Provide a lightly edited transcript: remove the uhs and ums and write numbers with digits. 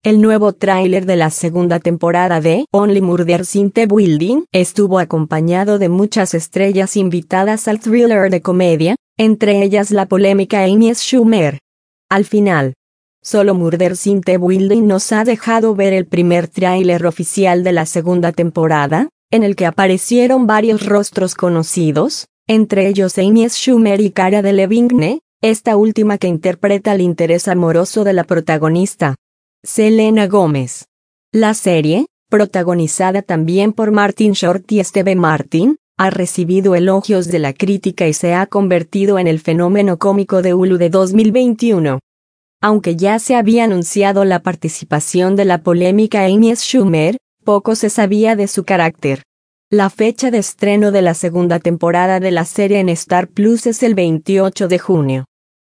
El nuevo tráiler de la segunda temporada de Only Murders in the Building estuvo acompañado de muchas estrellas invitadas al thriller de comedia, entre ellas la polémica Amy Schumer. Al final, solo Murders in the Building nos ha dejado ver el primer tráiler oficial de la segunda temporada, en el que aparecieron varios rostros conocidos, entre ellos Amy Schumer y Cara Delevingne, esta última que interpreta el interés amoroso de la protagonista, Selena Gomez. La serie, protagonizada también por Martin Short y Steve Martin, ha recibido elogios de la crítica y se ha convertido en el fenómeno cómico de Hulu de 2021. Aunque ya se había anunciado la participación de la polémica Amy Schumer, poco se sabía de su carácter. La fecha de estreno de la segunda temporada de la serie en Star Plus es el 28 de junio.